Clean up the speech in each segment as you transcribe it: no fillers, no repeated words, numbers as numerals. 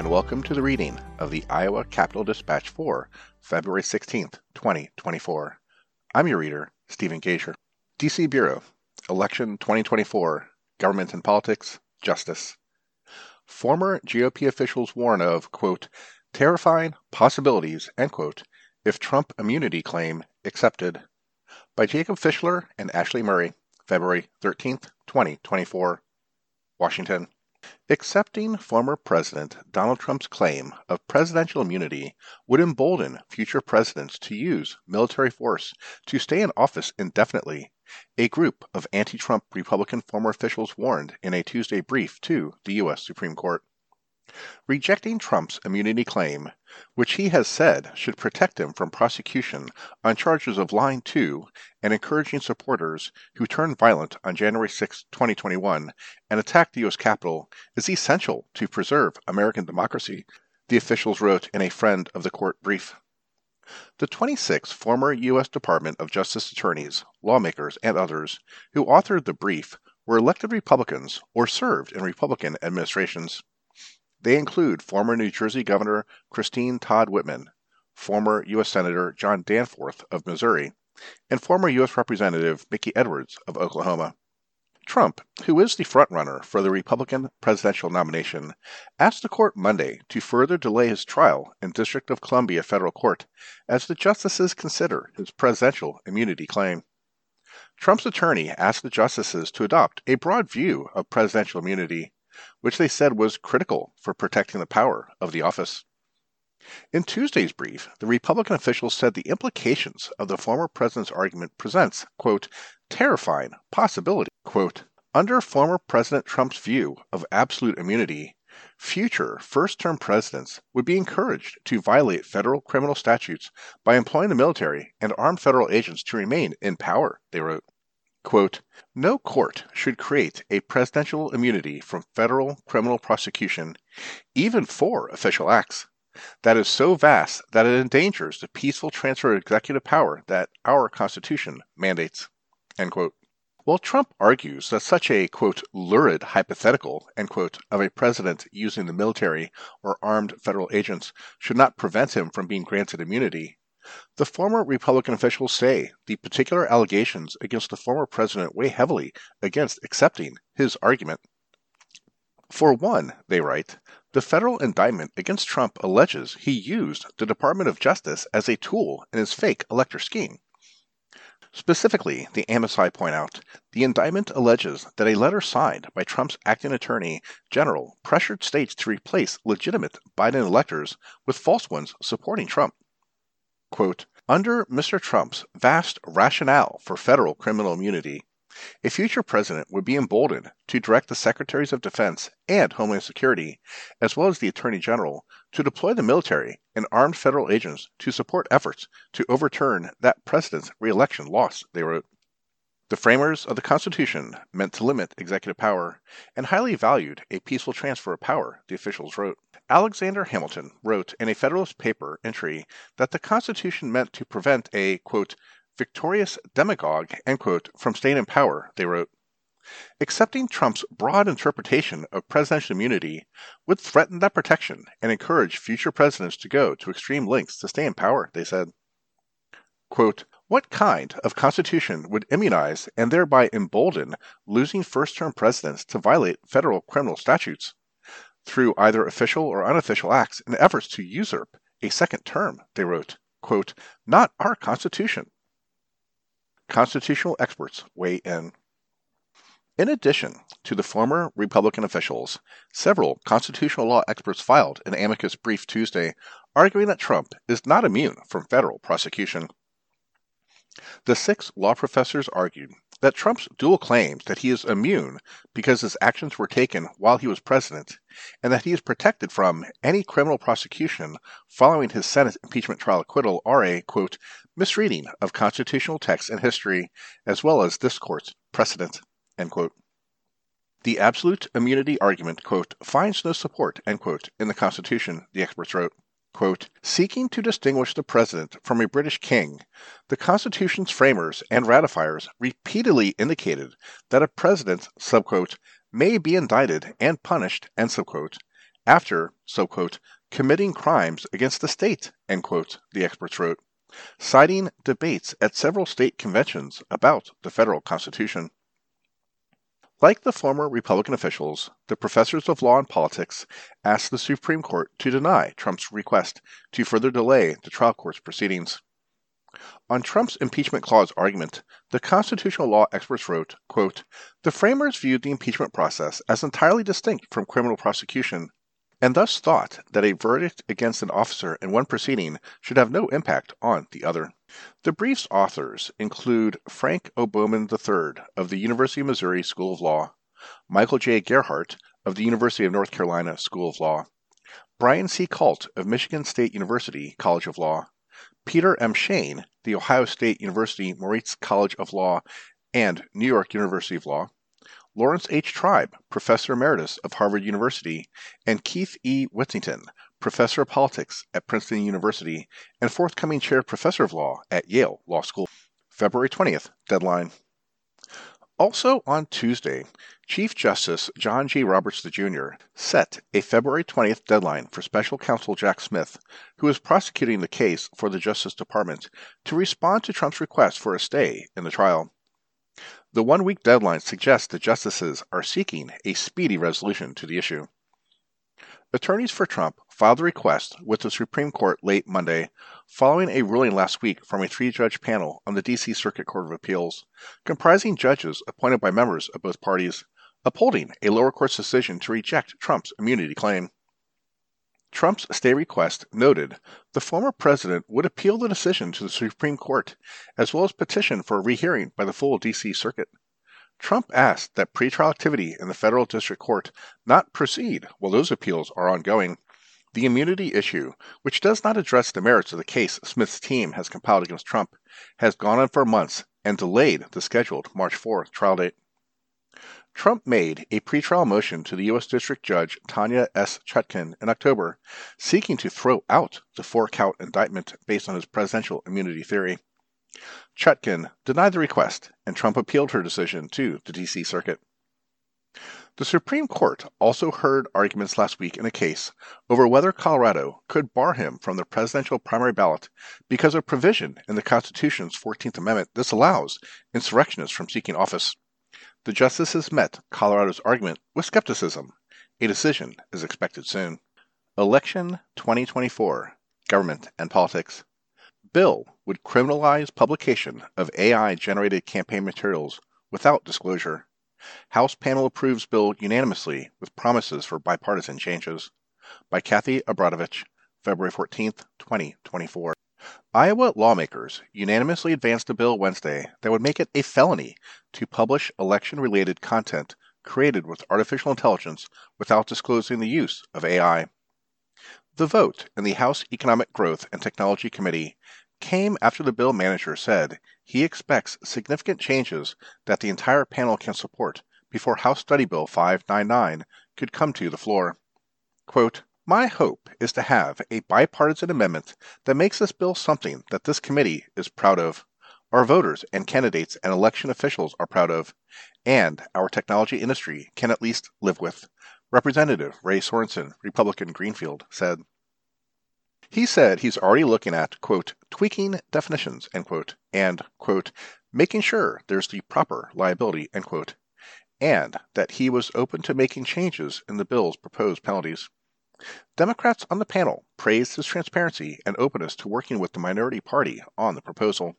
and welcome to the reading of the Iowa Capitol Dispatch for February 16th, 2024. I'm your reader, Stephen Gager. D.C. Bureau, Election 2024, Government and Politics, Justice. Former GOP officials warn of, quote, terrifying possibilities, end quote, if Trump immunity claim accepted. By Jacob Fischler and Ashley Murray, February 13th, 2024. Washington. Accepting former President Donald Trump's claim of presidential immunity would embolden future presidents to use military force to stay in office indefinitely, a group of anti-Trump Republican former officials warned in a Tuesday brief to the U.S. Supreme Court. Rejecting Trump's immunity claim, which he has said should protect him from prosecution on charges of lying to and encouraging supporters who turned violent on January 6, 2021, and attacked the U.S. Capitol, is essential to preserve American democracy, the officials wrote in a friend of the court brief. The 26 former U.S. Department of Justice attorneys, lawmakers, and others who authored the brief were elected Republicans or served in Republican administrations. They include former New Jersey Governor Christine Todd Whitman, former U.S. Senator John Danforth of Missouri, and former U.S. Representative Mickey Edwards of Oklahoma. Trump, who is the frontrunner for the Republican presidential nomination, asked the court Monday to further delay his trial in District of Columbia Federal Court as the justices consider his presidential immunity claim. Trump's attorney asked the justices to adopt a broad view of presidential immunity, which they said was critical for protecting the power of the office. In Tuesday's brief, the Republican officials said the implications of the former president's argument presents, quote, terrifying possibility, quote, under former President Trump's view of absolute immunity, future first-term presidents would be encouraged to violate federal criminal statutes by employing the military and armed federal agents to remain in power, they wrote. Quote, no court should create a presidential immunity from federal criminal prosecution, even for official acts, that is so vast that it endangers the peaceful transfer of executive power that our Constitution mandates, end quote. While Trump argues that such a, quote, lurid hypothetical, end quote, of a president using the military or armed federal agents should not prevent him from being granted immunity, the former Republican officials say the particular allegations against the former president weigh heavily against accepting his argument. For one, they write, the federal indictment against Trump alleges he used the Department of Justice as a tool in his fake elector scheme. Specifically, the Amnesty point out, the indictment alleges that a letter signed by Trump's acting attorney general pressured states to replace legitimate Biden electors with false ones supporting Trump. Quote, under Mr. Trump's vast rationale for federal criminal immunity, a future president would be emboldened to direct the Secretaries of Defense and Homeland Security, as well as the Attorney General, to deploy the military and armed federal agents to support efforts to overturn that president's re-election loss, they wrote. The framers of the Constitution meant to limit executive power and highly valued a peaceful transfer of power, the officials wrote. Alexander Hamilton wrote in a Federalist paper entry that the Constitution meant to prevent a, quote, victorious demagogue, end quote, from staying in power, they wrote. Accepting Trump's broad interpretation of presidential immunity would threaten that protection and encourage future presidents to go to extreme lengths to stay in power, they said. Quote, what kind of constitution would immunize and thereby embolden losing first-term presidents to violate federal criminal statutes through either official or unofficial acts in efforts to usurp a second term, they wrote. Quote, not our Constitution. Constitutional experts weigh in. In addition to the former Republican officials, several constitutional law experts filed an amicus brief Tuesday arguing that Trump is not immune from federal prosecution. The 6 law professors argued that Trump's dual claims that he is immune because his actions were taken while he was president, and that he is protected from any criminal prosecution following his Senate impeachment trial acquittal are a, quote, misreading of constitutional text and history, as well as this court's precedent, end quote. The absolute immunity argument, quote, finds no support, end quote, in the Constitution, the experts wrote. Quote, seeking to distinguish the president from a British king, the Constitution's framers and ratifiers repeatedly indicated that a president, subquote, may be indicted and punished, end subquote, after, so quote, committing crimes against the state, end quote, the experts wrote, citing debates at several state conventions about the federal Constitution. Like the former Republican officials, the professors of law and politics asked the Supreme Court to deny Trump's request to further delay the trial court's proceedings. On Trump's impeachment clause argument, the constitutional law experts wrote, quote, the framers viewed the impeachment process as entirely distinct from criminal prosecution, and thus thought that a verdict against an officer in one proceeding should have no impact on the other. The brief's authors include Frank O. Bowman III of the University of Missouri School of Law, Michael J. Gerhardt of the University of North Carolina School of Law, Brian C. Kalt of Michigan State University College of Law, Peter M. Shane, the Ohio State University Moritz College of Law and New York University of Law, Lawrence H. Tribe, Professor Emeritus of Harvard University, and Keith E. Whittington, Professor of Politics at Princeton University and forthcoming Chair Professor of Law at Yale Law School. February 20th, deadline. Also on Tuesday, Chief Justice John G. Roberts Jr. set a February 20th deadline for Special Counsel Jack Smith, who is prosecuting the case for the Justice Department, to respond to Trump's request for a stay in the trial. The one-week deadline suggests the justices are seeking a speedy resolution to the issue. Attorneys for Trump filed a request with the Supreme Court late Monday, following a ruling last week from a three-judge panel on the D.C. Circuit Court of Appeals, comprising judges appointed by members of both parties, upholding a lower court's decision to reject Trump's immunity claim. Trump's stay request noted the former president would appeal the decision to the Supreme Court, as well as petition for a rehearing by the full D.C. Circuit. Trump asked that pretrial activity in the federal district court not proceed while those appeals are ongoing. The immunity issue, which does not address the merits of the case Smith's team has compiled against Trump, has gone on for months and delayed the scheduled March 4th trial date. Trump made a pretrial motion to the U.S. District Judge Tanya S. Chutkan in October, seeking to throw out the four-count indictment based on his presidential immunity theory. Chutkan denied the request, and Trump appealed her decision to the D.C. Circuit. The Supreme Court also heard arguments last week in a case over whether Colorado could bar him from the presidential primary ballot because a provision in the Constitution's 14th Amendment disallows insurrectionists from seeking office. The justices met Colorado's argument with skepticism. A decision is expected soon. Election 2024, Government and Politics. Bill would criminalize publication of AI-generated campaign materials without disclosure. House panel approves bill unanimously with promises for bipartisan changes. By Kathy Abradovich, February 14, 2024. Iowa lawmakers unanimously advanced a bill Wednesday that would make it a felony to publish election-related content created with artificial intelligence without disclosing the use of AI. The vote in the House Economic Growth and Technology Committee came after the bill manager said he expects significant changes that the entire panel can support before House Study Bill 599 could come to the floor. Quote, my hope is to have a bipartisan amendment that makes this bill something that this committee is proud of, our voters and candidates and election officials are proud of, and our technology industry can at least live with, Representative Ray Sorensen, Republican Greenfield, said. He said he's already looking at, quote, tweaking definitions, end quote, and, quote, making sure there's the proper liability, end quote, and that he was open to making changes in the bill's proposed penalties. Democrats on the panel praised his transparency and openness to working with the minority party on the proposal.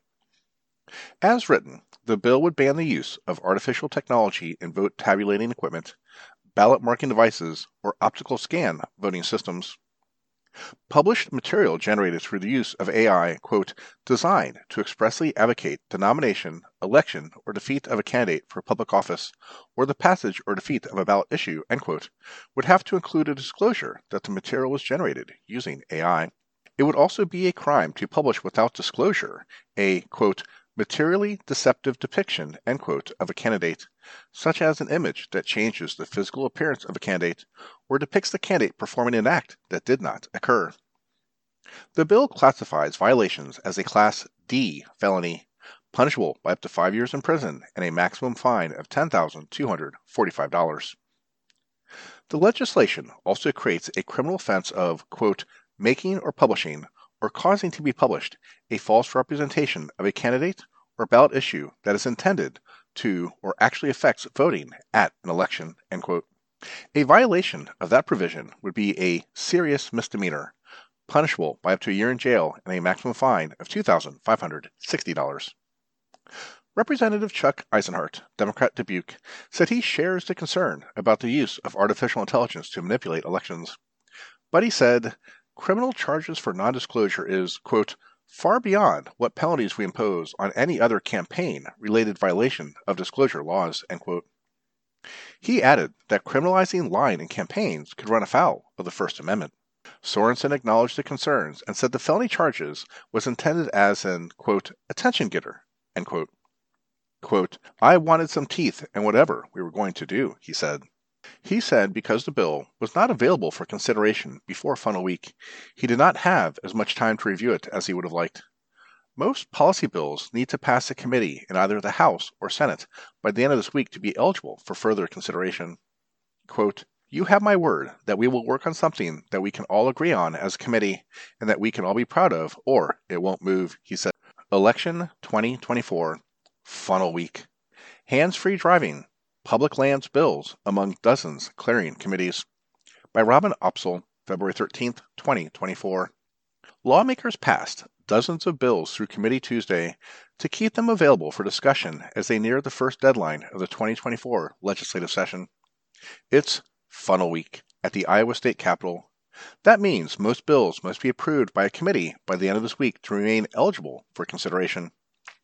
As written, the bill would ban the use of artificial technology in vote tabulating equipment, ballot marking devices, or optical scan voting systems. Published material generated through the use of AI, quote, designed to expressly advocate the nomination, election, or defeat of a candidate for public office, or the passage or defeat of a ballot issue, end quote, would have to include a disclosure that the material was generated using AI. It would also be a crime to publish without disclosure a, quote, materially deceptive depiction, end quote, of a candidate, such as an image that changes the physical appearance of a candidate or depicts the candidate performing an act that did not occur. The bill classifies violations as a Class D felony, punishable by up to 5 years in prison and a maximum fine of $10,245. The legislation also creates a criminal offense of, quote, making or publishing or causing to be published a false representation of a candidate or ballot issue that is intended to or actually affects voting at an election, end quote. A violation of that provision would be a serious misdemeanor, punishable by up to a year in jail and a maximum fine of $2,560. Representative Chuck Eisenhart, Democrat Dubuque, said he shares the concern about the use of artificial intelligence to manipulate elections. But he said, criminal charges for non-disclosure is, quote, far beyond what penalties we impose on any other campaign-related violation of disclosure laws, end quote. He added that criminalizing lying in campaigns could run afoul of the First Amendment. Sorensen acknowledged the concerns and said the felony charges was intended as an, quote, attention getter, end quote. Quote, I wanted some teeth in whatever we were going to do, he said. He said because the bill was not available for consideration before Funnel Week, he did not have as much time to review it as he would have liked. Most policy bills need to pass a committee in either the House or Senate by the end of this week to be eligible for further consideration. Quote, you have my word that we will work on something that we can all agree on as a committee and that we can all be proud of, or it won't move, he said. Election 2024. Funnel Week. Hands-free driving. Public lands bills among dozens clearing committees. By Robin Opsel, February 13, 2024. Lawmakers passed dozens of bills through committee Tuesday to keep them available for discussion as they near the first deadline of the 2024 legislative session. It's Funnel Week at the Iowa State Capitol. That means most bills must be approved by a committee by the end of this week to remain eligible for consideration.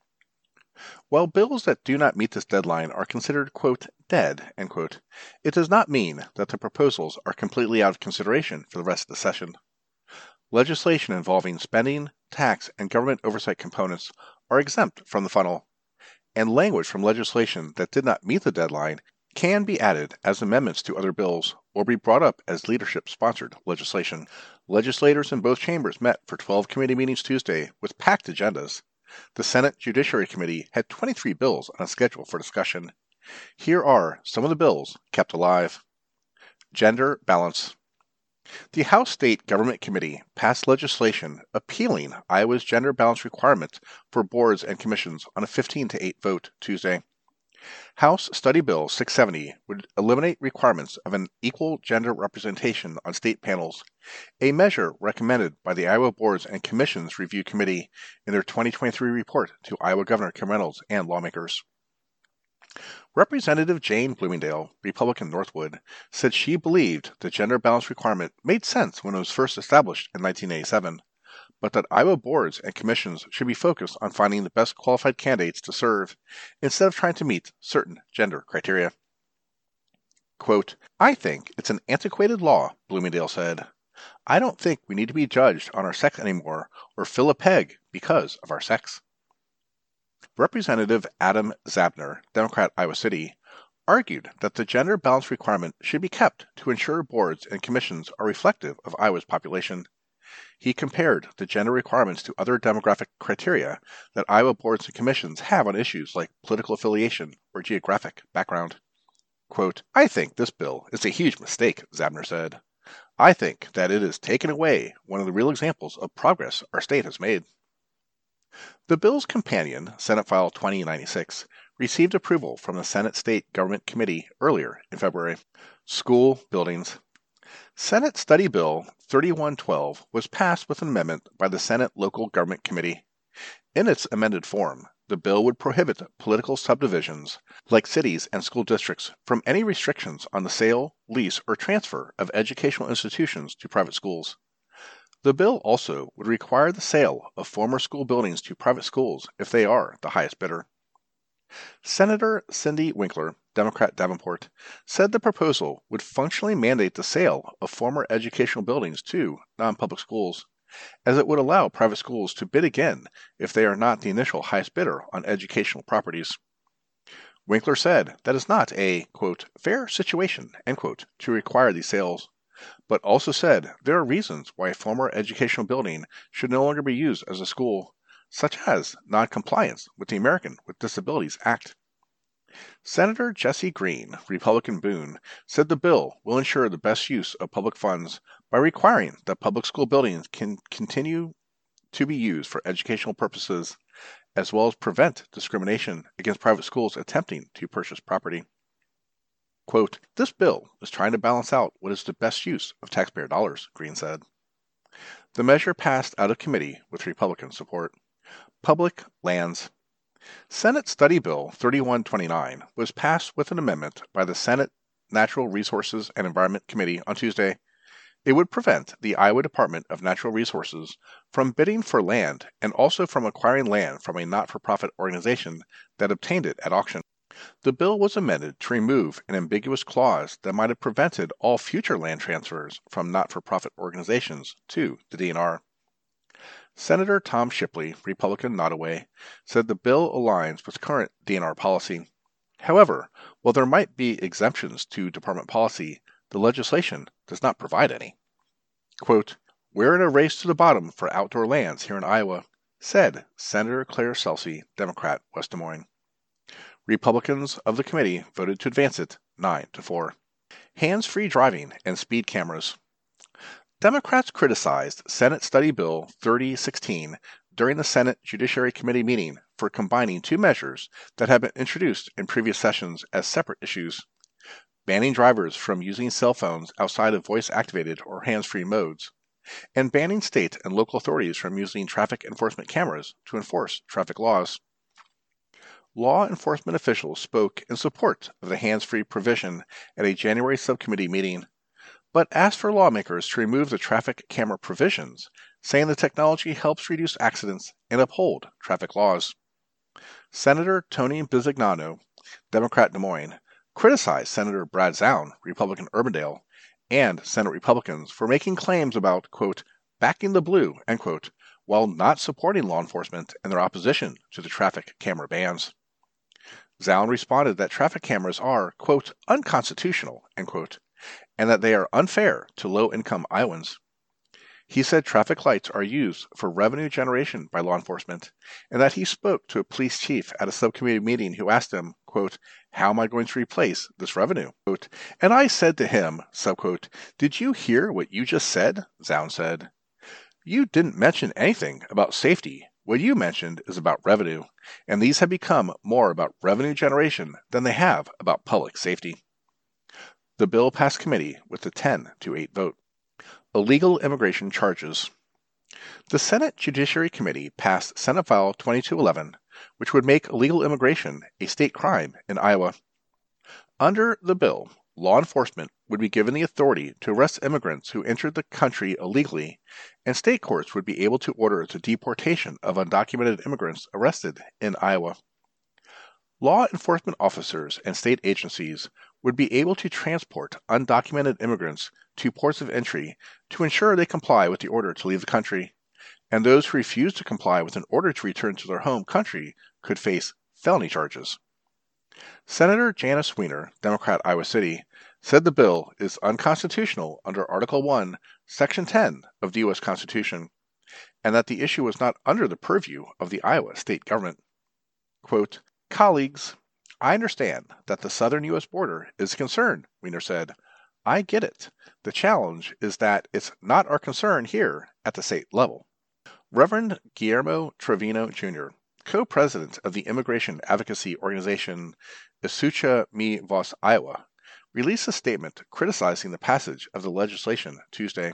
While bills that do not meet this deadline are considered, quote, dead, end quote, it does not mean that the proposals are completely out of consideration for the rest of the session. Legislation involving spending, tax, and government oversight components are exempt from the funnel, and language from legislation that did not meet the deadline can be added as amendments to other bills or be brought up as leadership-sponsored legislation. Legislators in both chambers met for 12 committee meetings Tuesday with packed agendas. The Senate Judiciary Committee had 23 bills on a schedule for discussion. Here are some of the bills kept alive. Gender balance. The House State Government Committee passed legislation appealing Iowa's gender balance requirement for boards and commissions on a 15-8 vote Tuesday. House Study Bill 670 would eliminate requirements of an equal gender representation on state panels, a measure recommended by the Iowa Boards and Commissions Review Committee in their 2023 report to Iowa Governor Kim Reynolds and lawmakers. Representative Jane Bloomingdale, Republican Northwood, said she believed the gender balance requirement made sense when it was first established in 1987, but that Iowa boards and commissions should be focused on finding the best qualified candidates to serve instead of trying to meet certain gender criteria. Quote, I think it's an antiquated law, Bloomingdale said. I don't think we need to be judged on our sex anymore or fill a peg because of our sex. Representative Adam Zabner, Democrat Iowa City, argued that the gender balance requirement should be kept to ensure boards and commissions are reflective of Iowa's population. He compared the gender requirements to other demographic criteria that Iowa boards and commissions have on issues like political affiliation or geographic background. Quote, I think this bill is a huge mistake, Zabner said. I think that it has taken away one of the real examples of progress our state has made. The bill's companion, Senate File 2096, received approval from the Senate State Government Committee earlier in February. School buildings. Senate Study Bill 3112 was passed with an amendment by the Senate Local Government Committee. In its amended form, the bill would prohibit political subdivisions, like cities and school districts, from any restrictions on the sale, lease, or transfer of educational institutions to private schools. The bill also would require the sale of former school buildings to private schools if they are the highest bidder. Senator Cindy Winkler, Democrat Davenport, said the proposal would functionally mandate the sale of former educational buildings to non-public schools, as it would allow private schools to bid again if they are not the initial highest bidder on educational properties. Winkler said that is not a, quote, fair situation, end quote, to require these sales, but also said there are reasons why a former educational building should no longer be used as a school, such as non-compliance with the American with Disabilities Act. Senator Jesse Green, Republican Boone, said the bill will ensure the best use of public funds by requiring that public school buildings can continue to be used for educational purposes, as well as prevent discrimination against private schools attempting to purchase property. Quote, "This bill is trying to balance out what is the best use of taxpayer dollars," Green said. The measure passed out of committee with Republican support. Public lands. Senate Study Bill 3129 was passed with an amendment by the Senate Natural Resources and Environment Committee on Tuesday. It would prevent the Iowa Department of Natural Resources from bidding for land and also from acquiring land from a not-for-profit organization that obtained it at auction. The bill was amended to remove an ambiguous clause that might have prevented all future land transfers from not-for-profit organizations to the DNR. Senator Tom Shipley, Republican Nottoway, said the bill aligns with current DNR policy. However, while there might be exemptions to department policy, the legislation does not provide any. Quote, "We're in a race to the bottom for outdoor lands here in Iowa," said Senator Claire Celsey, Democrat, West Des Moines. Republicans of the committee voted to advance it 9-4. Hands-free driving and speed cameras. Democrats criticized Senate Study Bill 3016 during the Senate Judiciary Committee meeting for combining two measures that had been introduced in previous sessions as separate issues: banning drivers from using cell phones outside of voice-activated or hands-free modes, and banning state and local authorities from using traffic enforcement cameras to enforce traffic laws. Law enforcement officials spoke in support of the hands-free provision at a January subcommittee meeting, but asked for lawmakers to remove the traffic camera provisions, saying the technology helps reduce accidents and uphold traffic laws. Senator Tony Bisignano, Democrat Des Moines, criticized Senator Brad Zaun, Republican Urbandale, and Senate Republicans for making claims about, quote, "backing the blue," end quote, while not supporting law enforcement and their opposition to the traffic camera bans. Zaun responded that traffic cameras are, quote, "unconstitutional," end quote, and that they are unfair to low-income Iowans. He said traffic lights are used for revenue generation by law enforcement, and that he spoke to a police chief at a subcommittee meeting who asked him, quote, "How am I going to replace this revenue?" Quote, "And I said to him, subquote, 'Did you hear what you just said?' Zaun said. 'You didn't mention anything about safety. What you mentioned is about revenue, and these have become more about revenue generation than they have about public safety.'" The bill passed committee with a 10-8 vote. Illegal immigration charges. The Senate Judiciary Committee passed Senate File 2211, which would make illegal immigration a state crime in Iowa. Under the bill, law enforcement would be given the authority to arrest immigrants who entered the country illegally, and state courts would be able to order the deportation of undocumented immigrants arrested in Iowa. Law enforcement officers and state agencies would be able to transport undocumented immigrants to ports of entry to ensure they comply with the order to leave the country, and those who refuse to comply with an order to return to their home country could face felony charges. Senator Janice Weiner, Democrat, Iowa City, said the bill is unconstitutional under Article 1, Section 10 of the U.S. Constitution, and that the issue was not under the purview of the Iowa state government. Quote, "Colleagues, I understand that the southern U.S. border is a concern," Weiner said. "I get it. The challenge is that it's not our concern here at the state level." Reverend Guillermo Trevino, Jr., co-president of the immigration advocacy organization Escucha Mi Voz Iowa, released a statement criticizing the passage of the legislation Tuesday.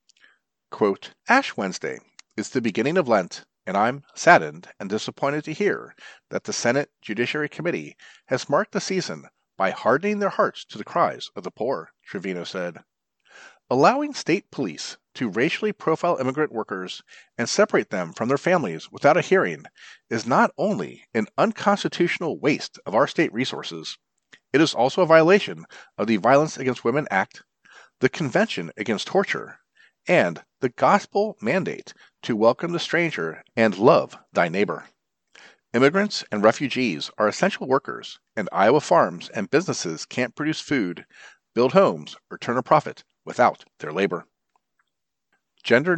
Quote, "Ash Wednesday is the beginning of Lent, and I'm saddened and disappointed to hear that the Senate Judiciary Committee has marked the season by hardening their hearts to the cries of the poor," Trevino said. Allowing state police to racially profile immigrant workers and separate them from their families without a hearing is not only an unconstitutional waste of our state resources, it is also a violation of the Violence Against Women Act, the Convention Against Torture, and the gospel mandate to welcome the stranger and love thy neighbor. Immigrants and refugees are essential workers, and Iowa farms and businesses can't produce food, build homes, or turn a profit without their labor.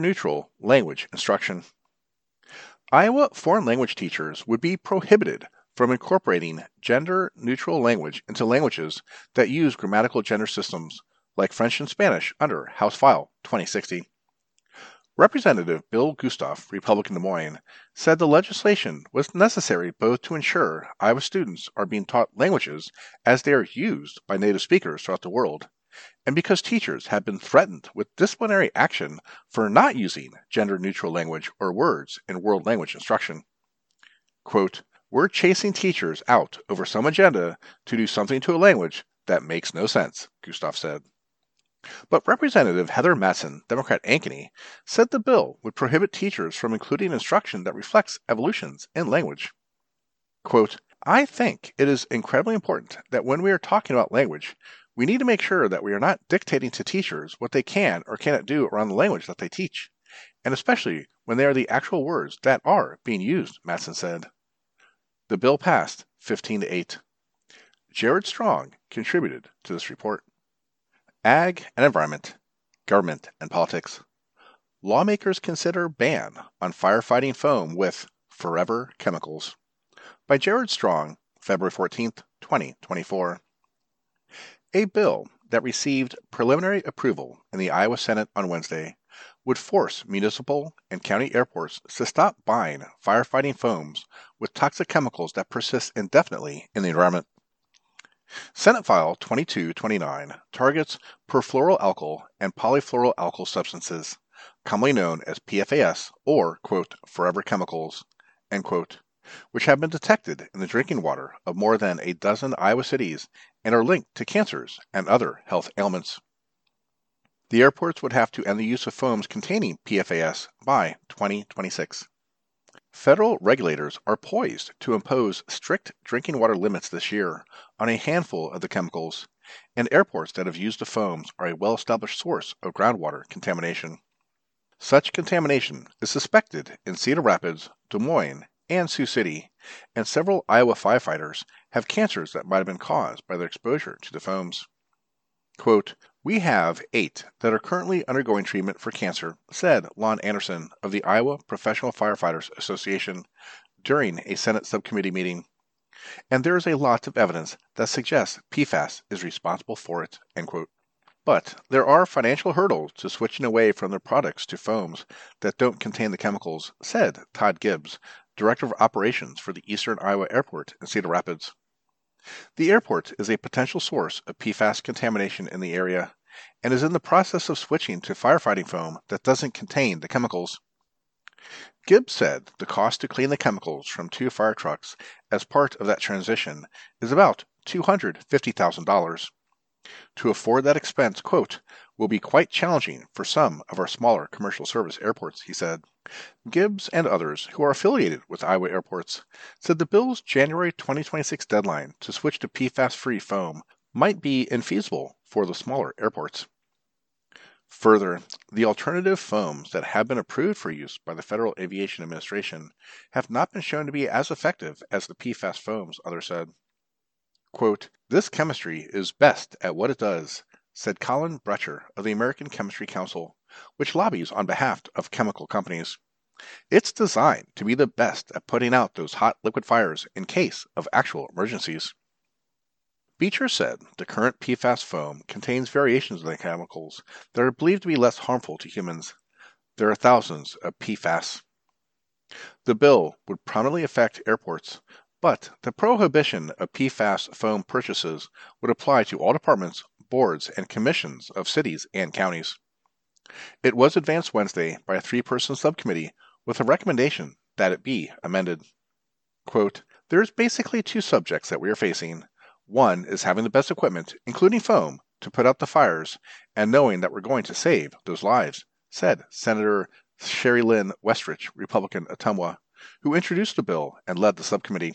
Gender-neutral language instruction. Iowa foreign language teachers would be prohibited from incorporating gender-neutral language into languages that use grammatical gender systems, like French and Spanish, under House File 2060. Representative Bill Gustav, Republican Des Moines, said the legislation was necessary both to ensure Iowa students are being taught languages as they are used by native speakers throughout the world, and because teachers have been threatened with disciplinary action for not using gender-neutral language or words in world language instruction. Quote, "We're chasing teachers out over some agenda to do something to a language that makes no sense," Gustav said. But Representative Heather Matson, Democrat Ankeny, said the bill would prohibit teachers from including instruction that reflects evolutions in language. Quote, "I think it is incredibly important that when we are talking about language, we need to make sure that we are not dictating to teachers what they can or cannot do around the language that they teach, and especially when they are the actual words that are being used," Matson said. The bill passed 15-8. Jared Strong contributed to this report. Ag and Environment, Government and Politics. Lawmakers consider ban on firefighting foam with Forever Chemicals. By Jared Strong, February 14th, 2024. A bill that received preliminary approval in the Iowa Senate on Wednesday would force municipal and county airports to stop buying firefighting foams with toxic chemicals that persist indefinitely in the environment. Senate File 2229 targets perfluoroalkyl and polyfluoroalkyl substances, commonly known as PFAS or, quote, forever chemicals, end quote, which have been detected in the drinking water of more than a dozen Iowa cities and are linked to cancers and other health ailments. The airports would have to end the use of foams containing PFAS by 2026. Federal regulators are poised to impose strict drinking water limits this year on a handful of the chemicals, and airports that have used the foams are a well-established source of groundwater contamination. Such contamination is suspected in Cedar Rapids, Des Moines, and Sioux City, and several Iowa firefighters have cancers that might have been caused by their exposure to the foams. Quote, "We have 8 that are currently undergoing treatment for cancer," said Lon Anderson of the Iowa Professional Firefighters Association during a Senate subcommittee meeting. "And there is a lot of evidence that suggests PFAS is responsible for it," end quote. But there are financial hurdles to switching away from their products to foams that don't contain the chemicals, said Todd Gibbs, Director of Operations for the Eastern Iowa Airport in Cedar Rapids. The airport is a potential source of PFAS contamination in the area and is in the process of switching to firefighting foam that doesn't contain the chemicals. Gibbs said the cost to clean the chemicals from 2 fire trucks as part of that transition is about $250,000. To afford that expense, quote, "will be quite challenging for some of our smaller commercial service airports," he said. Gibbs and others who are affiliated with Iowa airports said the bill's January 2026 deadline to switch to PFAS-free foam might be infeasible for the smaller airports. Further, the alternative foams that have been approved for use by the Federal Aviation Administration have not been shown to be as effective as the PFAS foams, others said. Quote, "This chemistry is best at what it does," said Colin Brecher of the American Chemistry Council, which lobbies on behalf of chemical companies. "It's designed to be the best at putting out those hot liquid fires in case of actual emergencies." Beecher said the current PFAS foam contains variations of the chemicals that are believed to be less harmful to humans. There are thousands of PFAS. The bill would prominently affect airports, but the prohibition of PFAS foam purchases would apply to all departments, boards, and commissions of cities and counties. It was advanced Wednesday by a 3-person subcommittee with a recommendation that it be amended. Quote, "There's basically 2 subjects that we are facing. One is having the best equipment, including foam, to put out the fires, and knowing that we're going to save those lives," said Senator Sherry Lynn Westrich, Republican Ottumwa, who introduced the bill and led the subcommittee.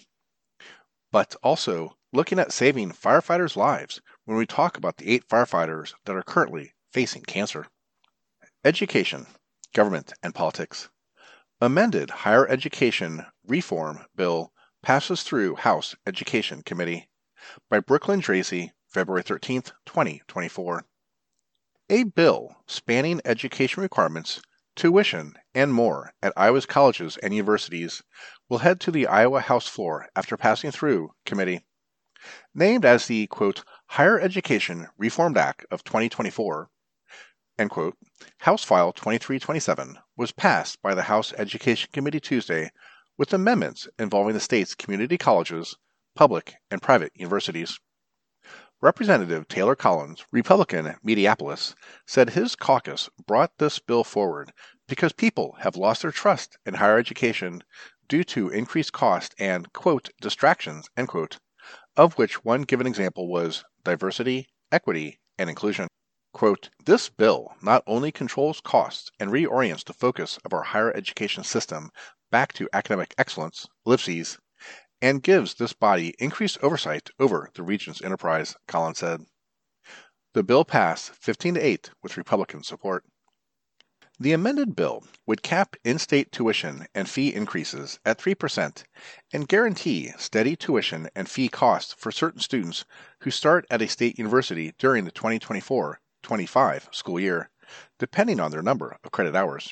But also looking at saving firefighters' lives when we talk about the 8 firefighters that are currently facing cancer. Education, Government, and Politics. Amended Higher Education Reform Bill passes through House Education Committee. By Brooklyn Tracy, February 13th, 2024. A bill spanning education requirements tuition, and more at Iowa's colleges and universities will head to the Iowa House floor after passing through committee. Named as the, quote, Higher Education Reformed Act of 2024, end quote, House File 2327 was passed by the House Education Committee Tuesday with amendments involving the state's community colleges, public and private universities. Representative Taylor Collins, Republican, Mediapolis, said his caucus brought this bill forward because people have lost their trust in higher education due to increased cost and, quote, distractions, end quote, of which one given example was diversity, equity, and inclusion. Quote, this bill not only controls costs and reorients the focus of our higher education system back to academic excellence, ellipses, and gives this body increased oversight over the region's enterprise, Collins said. The bill passed 15-8 with Republican support. The amended bill would cap in-state tuition and fee increases at 3% and guarantee steady tuition and fee costs for certain students who start at a state university during the 2024-25 school year, depending on their number of credit hours.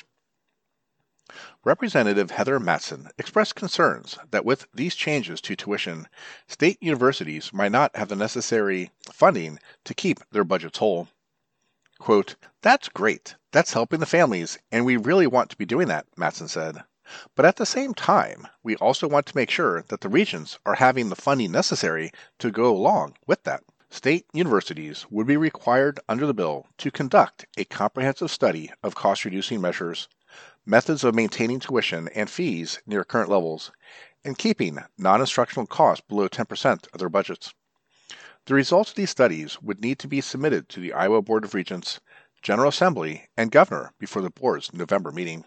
Representative Heather Matson expressed concerns that with these changes to tuition, state universities might not have the necessary funding to keep their budgets whole. Quote, that's great. That's helping the families, and we really want to be doing that, Matson said. But at the same time, we also want to make sure that the regions are having the funding necessary to go along with that. State universities would be required under the bill to conduct a comprehensive study of cost-reducing measures, methods of maintaining tuition and fees near current levels, and keeping non-instructional costs below 10% of their budgets. The results of these studies would need to be submitted to the Iowa Board of Regents, General Assembly, and Governor before the board's November meeting.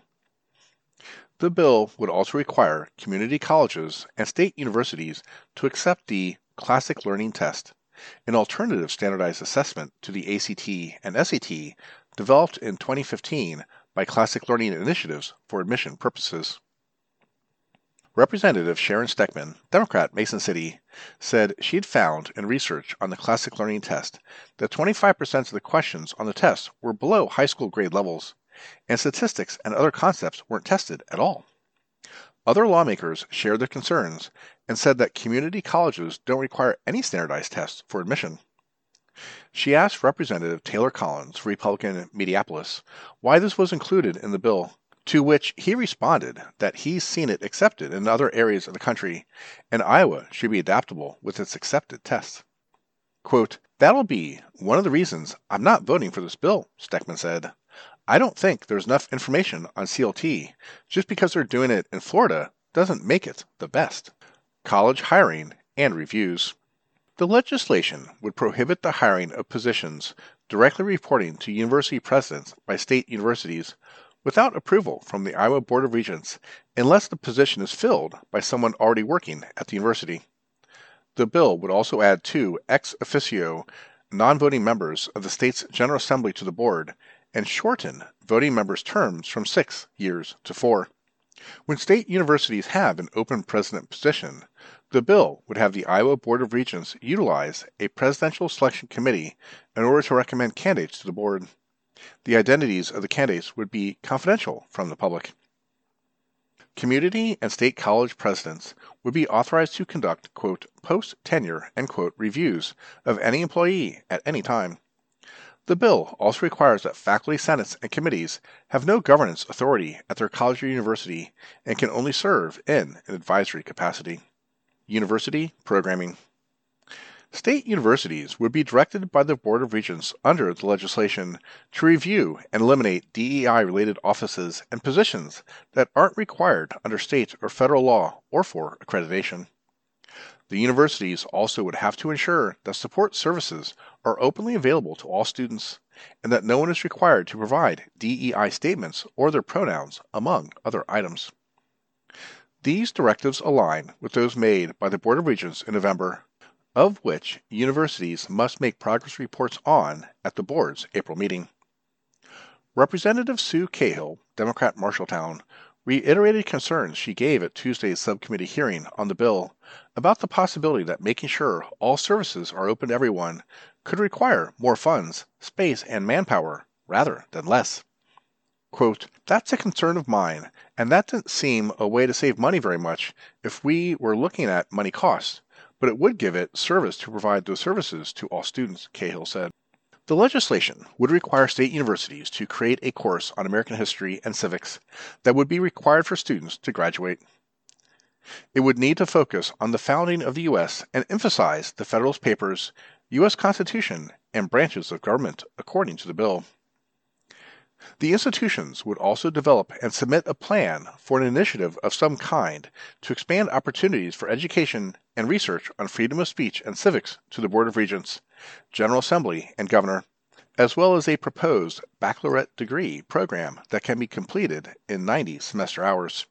The bill would also require community colleges and state universities to accept the Classic Learning Test, an alternative standardized assessment to the ACT and SAT developed in 2015 by Classic Learning Initiatives for admission purposes. Representative Sharon Steckman, Democrat, Mason City, said she'd found in research on the Classic Learning Test that 25% of the questions on the test were below high school grade levels, and statistics and other concepts weren't tested at all. Other lawmakers shared their concerns and said that community colleges don't require any standardized tests for admission. She asked Representative Taylor Collins, Republican, Mediapolis, why this was included in the bill, to which he responded that he's seen it accepted in other areas of the country, and Iowa should be adaptable with its accepted tests. Quote, that'll be one of the reasons I'm not voting for this bill, Steckman said. I don't think there's enough information on CLT. Just because they're doing it in Florida doesn't make it the best. College hiring and reviews. The legislation would prohibit the hiring of positions directly reporting to university presidents by state universities without approval from the Iowa Board of Regents unless the position is filled by someone already working at the university. The bill would also add 2 ex officio non-voting members of the state's General Assembly to the board and shorten voting members' terms from 6 years to 4. When state universities have an open president position, the bill would have the Iowa Board of Regents utilize a presidential selection committee in order to recommend candidates to the board. The identities of the candidates would be confidential from the public. Community and state college presidents would be authorized to conduct, quote, post-tenure, end quote, reviews of any employee at any time. The bill also requires that faculty senates and committees have no governance authority at their college or university and can only serve in an advisory capacity. University programming. State universities would be directed by the Board of Regents under the legislation to review and eliminate DEI-related offices and positions that aren't required under state or federal law or for accreditation. The universities also would have to ensure that support services are openly available to all students and that no one is required to provide DEI statements or their pronouns, among other items. These directives align with those made by the Board of Regents in November, of which universities must make progress reports on at the board's April meeting. Representative Sue Cahill, Democrat, Marshalltown, reiterated concerns she gave at Tuesday's subcommittee hearing on the bill about the possibility that making sure all services are open to everyone could require more funds, space, and manpower rather than less. Quote, "That's a concern of mine, and that doesn't seem a way to save money very much if we were looking at money costs, but it would give it service to provide those services to all students," Cahill said. The legislation would require state universities to create a course on American history and civics that would be required for students to graduate. It would need to focus on the founding of the U.S. and emphasize the Federalist Papers, U.S. Constitution, and branches of government according to the bill. The institutions would also develop and submit a plan for an initiative of some kind to expand opportunities for education and research on freedom of speech and civics to the Board of Regents, General Assembly, and Governor, as well as a proposed baccalaureate degree program that can be completed in 90 semester hours.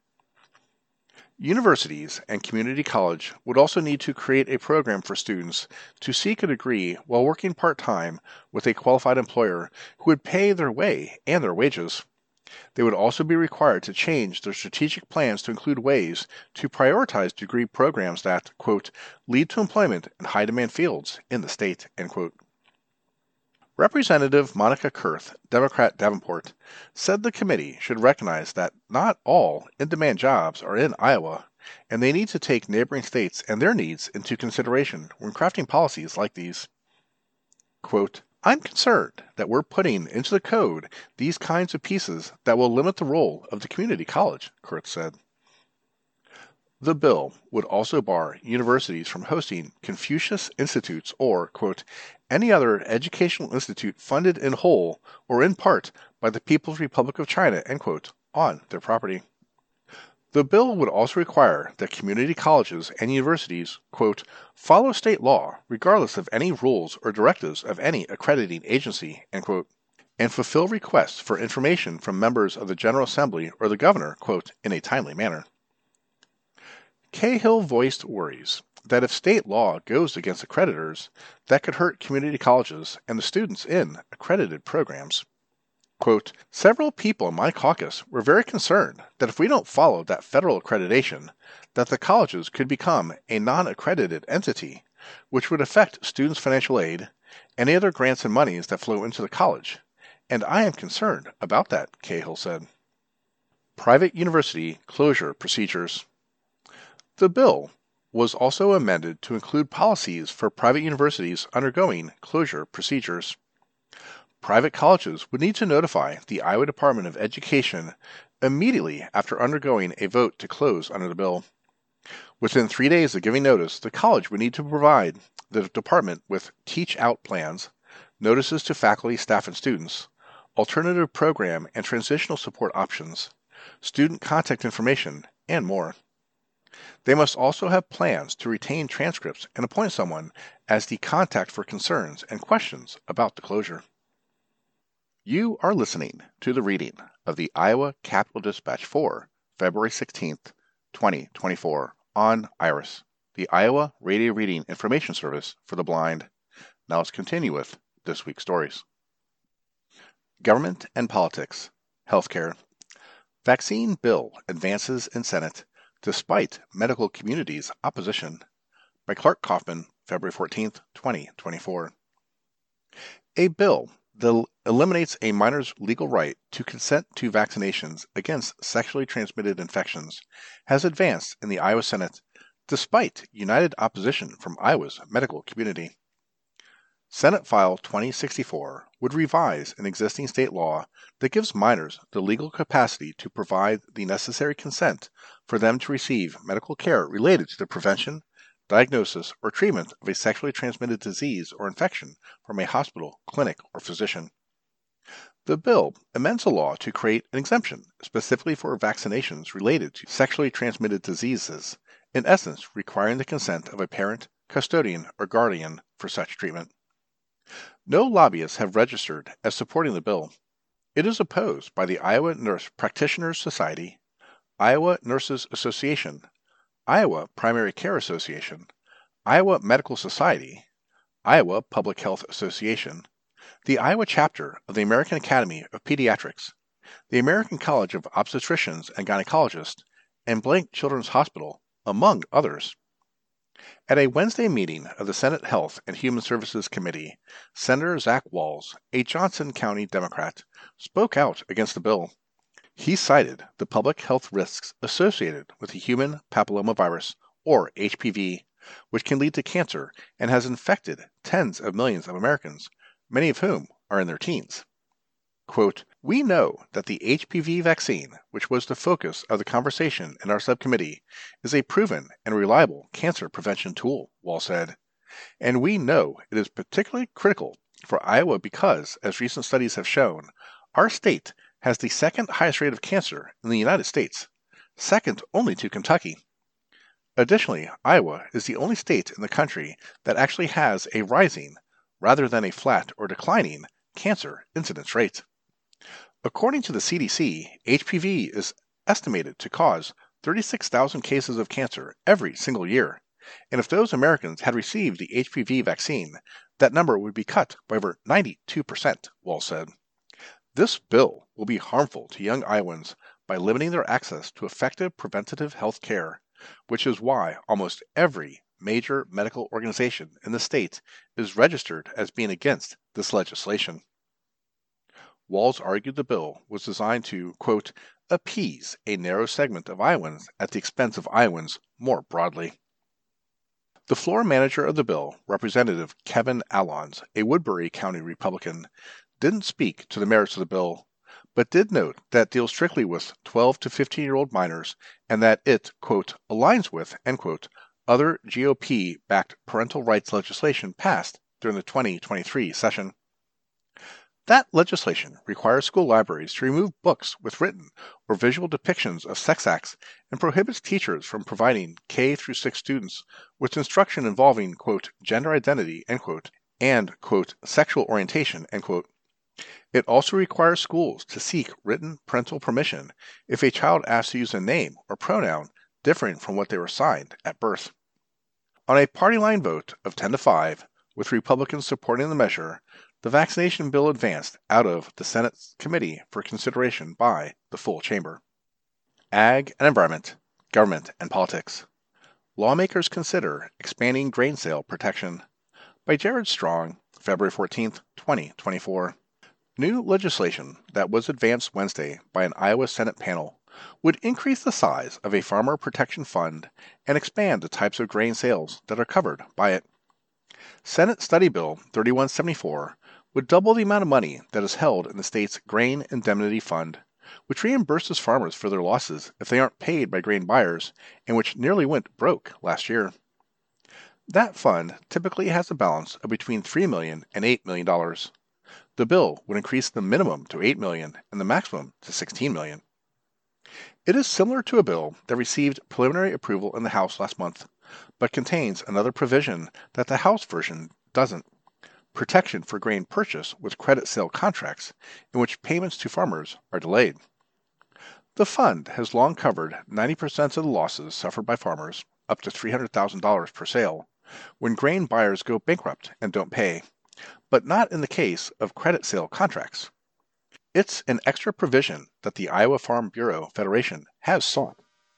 Universities and community college would also need to create a program for students to seek a degree while working part-time with a qualified employer who would pay their way and their wages. They would also be required to change their strategic plans to include ways to prioritize degree programs that, quote, lead to employment in high-demand fields in the state, end quote. Representative Monica Kurth, Democrat Davenport, said the committee should recognize that not all in-demand jobs are in Iowa, and they need to take neighboring states and their needs into consideration when crafting policies like these. Quote, "I'm concerned that we're putting into the code these kinds of pieces that will limit the role of the community college," Kurth said. The bill would also bar universities from hosting Confucius Institutes or, quote, any other educational institute funded in whole or in part by the People's Republic of China, end quote, on their property. The bill would also require that community colleges and universities, quote, follow state law regardless of any rules or directives of any accrediting agency, end quote, and fulfill requests for information from members of the General Assembly or the governor, quote, in a timely manner. Cahill voiced worries that if state law goes against accreditors, that could hurt community colleges and the students in accredited programs. Quote, several people in my caucus were very concerned that if we don't follow that federal accreditation, that the colleges could become a non-accredited entity, which would affect students' financial aid, any other grants and monies that flow into the college, and I am concerned about that, Cahill said. Private university closure procedures. The bill was also amended to include policies for private universities undergoing closure procedures. Private colleges would need to notify the Iowa Department of Education immediately after undergoing a vote to close under the bill. Within 3 days of giving notice, the college would need to provide the department with teach-out plans, notices to faculty, staff, and students, alternative program and transitional support options, student contact information, and more. They must also have plans to retain transcripts and appoint someone as the contact for concerns and questions about the closure. You are listening to the reading of the Iowa Capitol Dispatch for February 16th, 2024 on IRIS, the Iowa Radio Reading Information Service for the Blind. Now let's continue with this week's stories. Government and politics. Healthcare. Vaccine bill advances in Senate despite medical community's opposition. By Clark Kaufman, February 14th, 2024. A bill that eliminates a minor's legal right to consent to vaccinations against sexually transmitted infections has advanced in the Iowa Senate despite united opposition from Iowa's medical community. Senate File 2064 would revise an existing state law that gives minors the legal capacity to provide the necessary consent for them to receive medical care related to the prevention, diagnosis, or treatment of a sexually transmitted disease or infection from a hospital, clinic, or physician. The bill amends the law to create an exemption specifically for vaccinations related to sexually transmitted diseases, in essence requiring the consent of a parent, custodian, or guardian for such treatment. No lobbyists have registered as supporting the bill. It is opposed by the Iowa Nurse Practitioners Society, Iowa Nurses Association, Iowa Primary Care Association, Iowa Medical Society, Iowa Public Health Association, the Iowa chapter of the American Academy of Pediatrics, the American College of Obstetricians and Gynecologists, and Blank Children's Hospital, among others. At a Wednesday meeting of the Senate Health and Human Services Committee, Senator Zach Walz, a Johnson County Democrat, spoke out against the bill. He cited the public health risks associated with the human papillomavirus, or HPV, which can lead to cancer and has infected tens of millions of Americans, many of whom are in their teens. Quote, "We know that the HPV vaccine, which was the focus of the conversation in our subcommittee, is a proven and reliable cancer prevention tool," Wall said. "And we know it is particularly critical for Iowa because, as recent studies have shown, our state has the second highest rate of cancer in the United States, second only to Kentucky. Additionally, Iowa is the only state in the country that actually has a rising, rather than a flat or declining, cancer incidence rate. According to the CDC, HPV is estimated to cause 36,000 cases of cancer every single year, and if those Americans had received the HPV vaccine, that number would be cut by over 92%, Wall said. This bill will be harmful to young Iowans by limiting their access to effective preventative health care, which is why almost every major medical organization in the state is registered as being against this legislation. Walls argued the bill was designed to, quote, appease a narrow segment of Iowans at the expense of Iowans more broadly. The floor manager of the bill, Representative Kevin Allons, a Woodbury County Republican, didn't speak to the merits of the bill, but did note that it deals strictly with 12 to 15-year-old minors and that it, quote, aligns with, end quote, other GOP-backed parental rights legislation passed during the 2023 session. That legislation requires school libraries to remove books with written or visual depictions of sex acts and prohibits teachers from providing K through 6 students with instruction involving, quote, gender identity, end quote, and, quote, sexual orientation, end quote. It also requires schools to seek written parental permission if a child asks to use a name or pronoun differing from what they were assigned at birth. On a party line vote of 10 to 5, with Republicans supporting the measure, the vaccination bill advanced out of the Senate's committee for consideration by the full chamber. Ag and Environment, Government and Politics. Lawmakers consider expanding grain sale protection. By Jared Strong, February 14, 2024. New legislation that was advanced Wednesday by an Iowa Senate panel would increase the size of a farmer protection fund and expand the types of grain sales that are covered by it. Senate Study Bill 3174 would double the amount of money that is held in the state's Grain Indemnity Fund, which reimburses farmers for their losses if they aren't paid by grain buyers and which nearly went broke last year. That fund typically has a balance of between $3 million and $8 million. The bill would increase the minimum to $8 million and the maximum to $16 million. It is similar to a bill that received preliminary approval in the House last month, but contains another provision that the House version doesn't: protection for grain purchase with credit sale contracts, in which payments to farmers are delayed. The fund has long covered 90% of the losses suffered by farmers, up to $300,000 per sale, when grain buyers go bankrupt and don't pay, but not in the case of credit sale contracts. It's an extra provision that the Iowa Farm Bureau Federation has sought.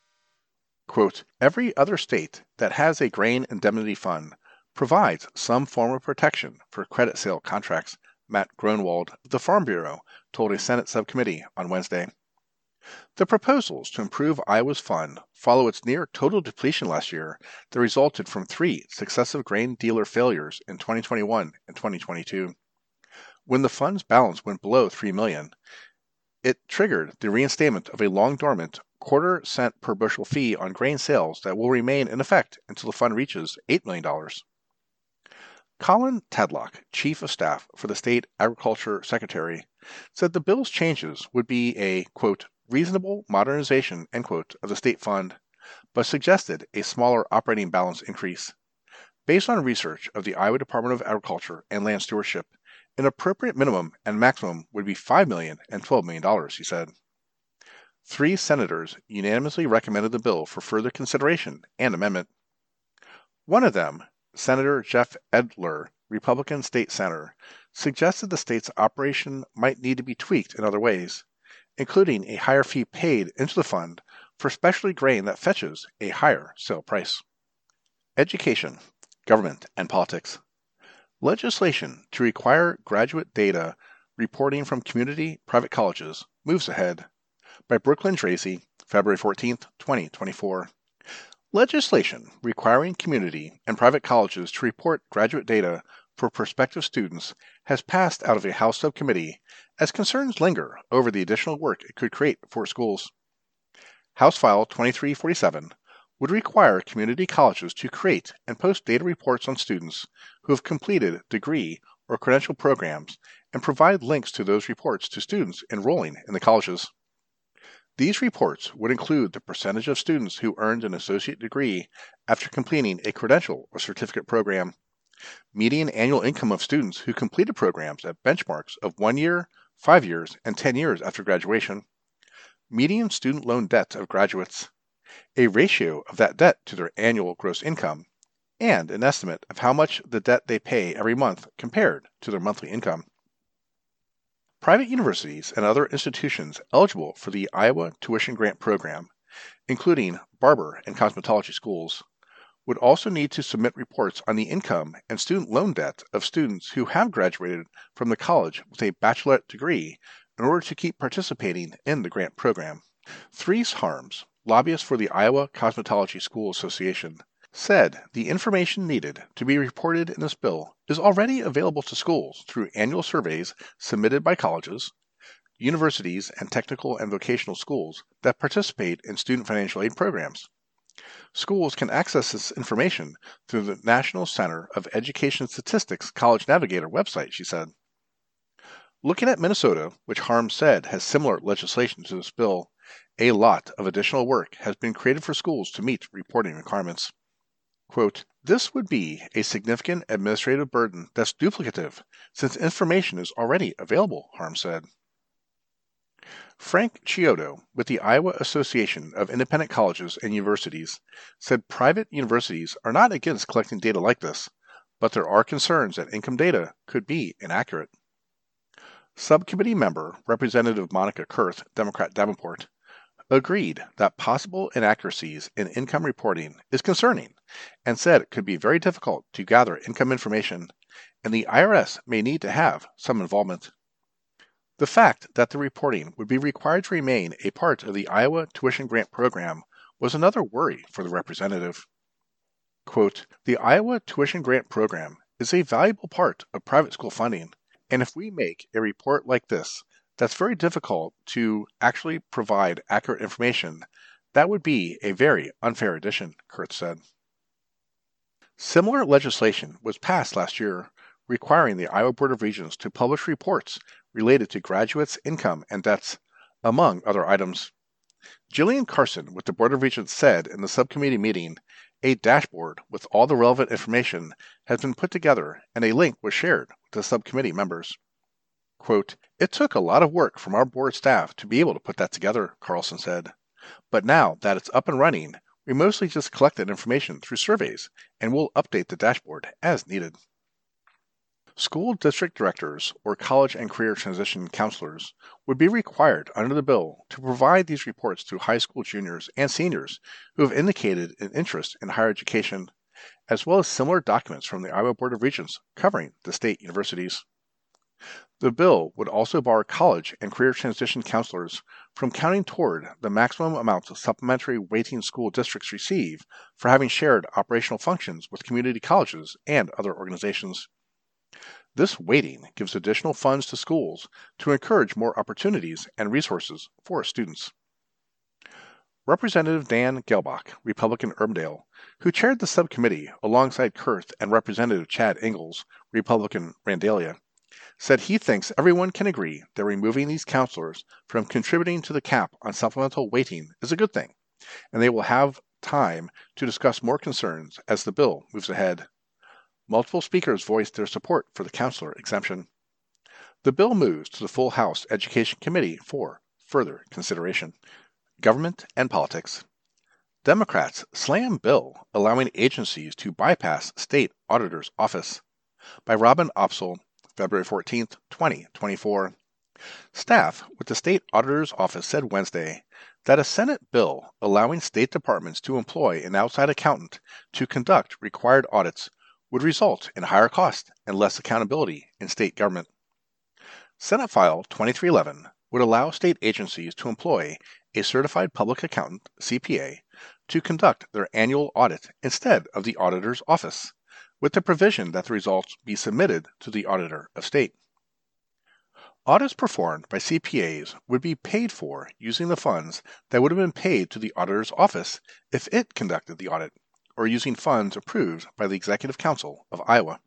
Quote, every other state that has a grain indemnity fund provides some form of protection for credit sale contracts, Matt Gronwald of the Farm Bureau told a Senate subcommittee on Wednesday. The proposals to improve Iowa's fund follow its near total depletion last year that resulted from 3 successive grain dealer failures in 2021 and 2022. When the fund's balance went below $3 million, it triggered the reinstatement of a long-dormant quarter-cent per bushel fee on grain sales that will remain in effect until the fund reaches $8 million. Colin Tadlock, Chief of Staff for the State Agriculture Secretary, said the bill's changes would be a, quote, reasonable modernization, end quote, of the state fund, but suggested a smaller operating balance increase. Based on research of the Iowa Department of Agriculture and Land Stewardship, an appropriate minimum and maximum would be $5 million and $12 million, he said. 3 senators unanimously recommended the bill for further consideration and amendment. One of them, Senator Jeff Edler, Republican state senator, suggested the state's operation might need to be tweaked in other ways, including a higher fee paid into the fund for specialty grain that fetches a higher sale price. Education, Government, and Politics. Legislation to require graduate data reporting from community private colleges moves ahead, by Brooklyn Tracy, February 14, 2024. Legislation requiring community and private colleges to report graduate data for prospective students has passed out of a House subcommittee as concerns linger over the additional work it could create for schools. House File 2347 would require community colleges to create and post data reports on students who have completed degree or credential programs and provide links to those reports to students enrolling in the colleges. These reports would include the percentage of students who earned an associate degree after completing a credential or certificate program, median annual income of students who completed programs at benchmarks of 1 year, 5 years, and 10 years after graduation, median student loan debt of graduates, a ratio of that debt to their annual gross income, and an estimate of how much the debt they pay every month compared to their monthly income. Private universities and other institutions eligible for the Iowa Tuition Grant Program, including barber and cosmetology schools, would also need to submit reports on the income and student loan debt of students who have graduated from the college with a bachelorette degree in order to keep participating in the grant program. Threes Harms, lobbyist for the Iowa Cosmetology School Association, said the information needed to be reported in this bill is already available to schools through annual surveys submitted by colleges, universities, and technical and vocational schools that participate in student financial aid programs. Schools can access this information through the National Center of Education Statistics College Navigator website, she said. Looking at Minnesota, which Harms said has similar legislation to this bill, a lot of additional work has been created for schools to meet reporting requirements. Quote, "This would be a significant administrative burden that's duplicative, since information is already available," Harms said. Frank Chiodo, with the Iowa Association of Independent Colleges and Universities, said private universities are not against collecting data like this, but there are concerns that income data could be inaccurate. Subcommittee member Representative Monica Kurth, Democrat Davenport, agreed that possible inaccuracies in income reporting is concerning and said it could be very difficult to gather income information and the IRS may need to have some involvement. The fact that the reporting would be required to remain a part of the Iowa Tuition Grant Program was another worry for the representative. Quote, "The Iowa Tuition Grant Program is a valuable part of private school funding, and if we make a report like this that's very difficult to actually provide accurate information, that would be a very unfair addition," Kurth said. Similar legislation was passed last year requiring the Iowa Board of Regents to publish reports related to graduates' income and debts, among other items. Jillian Carson with the Board of Regents said in the subcommittee meeting, a dashboard with all the relevant information has been put together and a link was shared with the subcommittee members. Quote, "It took a lot of work from our board staff to be able to put that together," Carlson said. "But now that it's up and running, we mostly just collect that information through surveys and we'll update the dashboard as needed." School district directors or college and career transition counselors would be required under the bill to provide these reports to high school juniors and seniors who have indicated an interest in higher education, as well as similar documents from the Iowa Board of Regents covering the state universities. The bill would also bar college and career transition counselors from counting toward the maximum amounts of supplementary weighting school districts receive for having shared operational functions with community colleges and other organizations. This weighting gives additional funds to schools to encourage more opportunities and resources for students. Representative Dan Gelbach, Republican Urbandale, who chaired the subcommittee alongside Kurth and Representative Chad Ingalls, Republican Randalia, said he thinks everyone can agree that removing these counselors from contributing to the cap on supplemental weighting is a good thing, and they will have time to discuss more concerns as the bill moves ahead. Multiple speakers voiced their support for the counselor exemption. The bill moves to the full House Education Committee for further consideration. Government and politics. Democrats slam bill allowing agencies to bypass state auditor's office. By Robin Opsel, February 14, 2024. Staff with the state auditor's office said Wednesday that a Senate bill allowing state departments to employ an outside accountant to conduct required audits would result in higher costs and less accountability in state government. Senate File 2311 would allow state agencies to employ a certified public accountant, CPA, to conduct their annual audit instead of the auditor's office, with the provision that the results be submitted to the Auditor of State. Audits performed by CPAs would be paid for using the funds that would have been paid to the auditor's office if it conducted the audit, or using funds approved by the Executive Council of Iowa.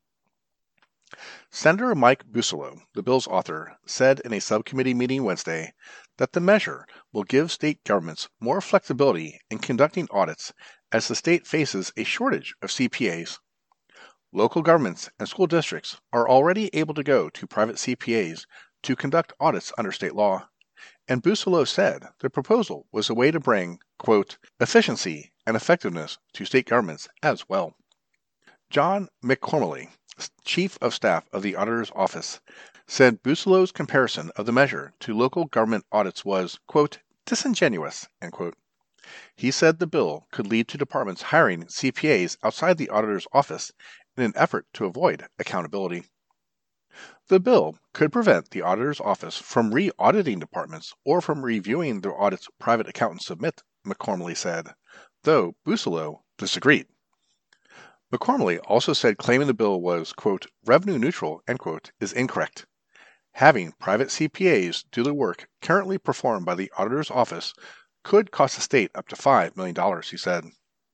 Senator Mike Buccellaut, the bill's author, said in a subcommittee meeting Wednesday that the measure will give state governments more flexibility in conducting audits as the state faces a shortage of CPAs. Local governments and school districts are already able to go to private CPAs to conduct audits under state law, and Buccellaut said the proposal was a way to bring, quote, efficiency and effectiveness to state governments as well. John McCormally, Chief of Staff of the Auditor's Office, said Buccellaut's comparison of the measure to local government audits was, quote, disingenuous, end quote. He said the bill could lead to departments hiring CPAs outside the auditor's office in an effort to avoid accountability. The bill could prevent the auditor's office from re-auditing departments or from reviewing the audits private accountants submit, McCormally said, though Buccellaut disagreed. McCormally also said claiming the bill was, quote, revenue neutral, end quote, is incorrect. Having private CPAs do the work currently performed by the auditor's office could cost the state up to $5 million, he said.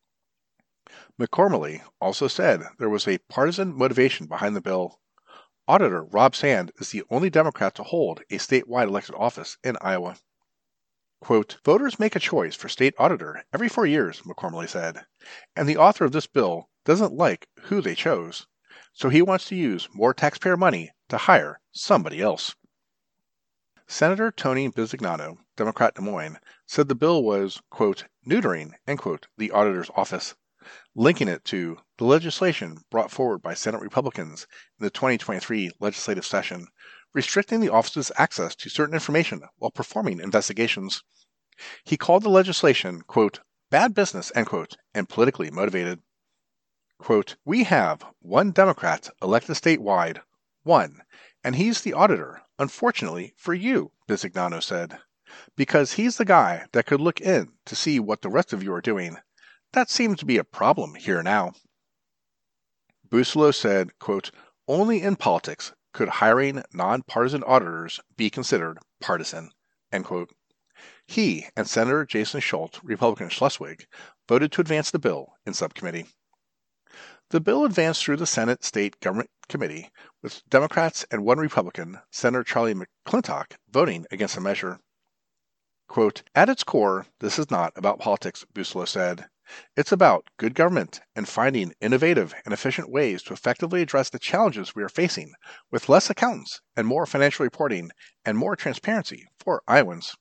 McCormally also said there was a partisan motivation behind the bill. Auditor Rob Sand is the only Democrat to hold a statewide elected office in Iowa. Quote, voters make a choice for state auditor every 4 years, McCormally said, and the author of this bill doesn't like who they chose, so he wants to use more taxpayer money to hire somebody else. Senator Tony Bisignano, Democrat Des Moines, said the bill was, quote, neutering, end quote, the auditor's office, linking it to the legislation brought forward by Senate Republicans in the 2023 legislative session, restricting the office's access to certain information while performing investigations. He called the legislation, quote, bad business, end quote, and politically motivated. Quote, we have one Democrat elected statewide, one, and he's the auditor, unfortunately for you, Bisignano said, because he's the guy that could look in to see what the rest of you are doing. That seems to be a problem here now. Buccellaut said, quote, only in politics could hiring nonpartisan auditors be considered partisan, end quote. He and Senator Jason Schultz, Republican Schleswig, voted to advance the bill in subcommittee. The bill advanced through the Senate State Government Committee, with Democrats and one Republican, Senator Charlie McClintock, voting against the measure. Quote, at its core, this is not about politics, Buccellaut said. It's about good government and finding innovative and efficient ways to effectively address the challenges we are facing with less accountants and more financial reporting and more transparency for Iowans.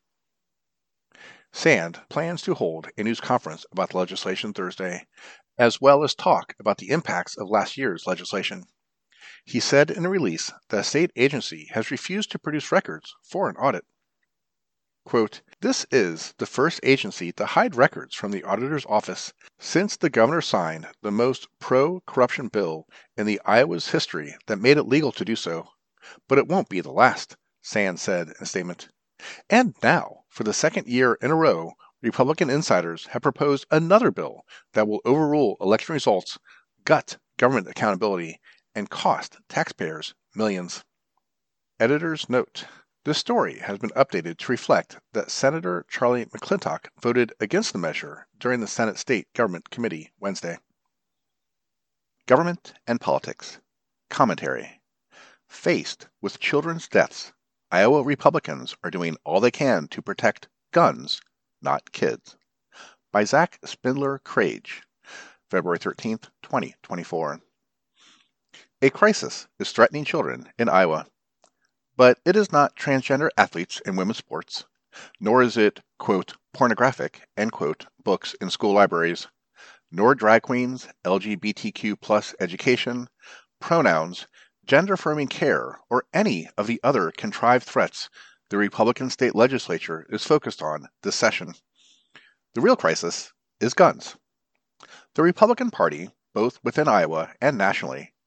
Sand plans to hold a news conference about the legislation Thursday, as well as talk about the impacts of last year's legislation. He said in a release that a state agency has refused to produce records for an audit. Quote, this is the first agency to hide records from the auditor's office since the governor signed the most pro-corruption bill in the Iowa's history that made it legal to do so. But it won't be the last, Sand said in a statement. And now, for the second year in a row, Republican insiders have proposed another bill that will overrule election results, gut government accountability, and cost taxpayers millions. Editor's note. This story has been updated to reflect that Senator Charlie McClintock voted against the measure during the Senate State Government Committee Wednesday. Government and Politics. Commentary. Faced with children's deaths, Iowa Republicans are doing all they can to protect guns, not kids. By Zach Spindler Crage, February 13, 2024. A crisis is threatening children in Iowa. But it is not transgender athletes in women's sports, nor is it, quote, pornographic, end quote, books in school libraries, nor drag queens, LGBTQ plus education, pronouns, gender-affirming care, or any of the other contrived threats the Republican state legislature is focused on this session. The real crisis is guns. The Republican Party, both within Iowa and nationally,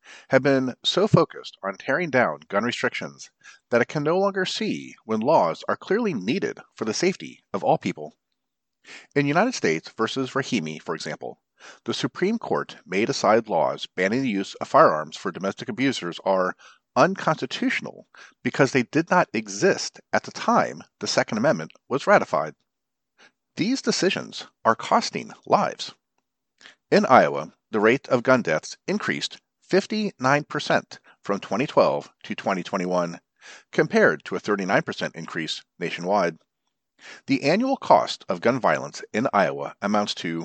have been so focused on tearing down gun restrictions that it can no longer see when laws are clearly needed for the safety of all people. In United States versus Rahimi, for example, the Supreme Court made aside laws banning the use of firearms for domestic abusers are unconstitutional because they did not exist at the time the Second Amendment was ratified. These decisions are costing lives. In Iowa, the rate of gun deaths increased 59% from 2012 to 2021, compared to a 39% increase nationwide. The annual cost of gun violence in Iowa amounts to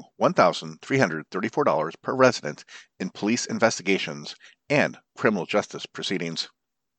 $1,334 per resident in police investigations and criminal justice proceedings.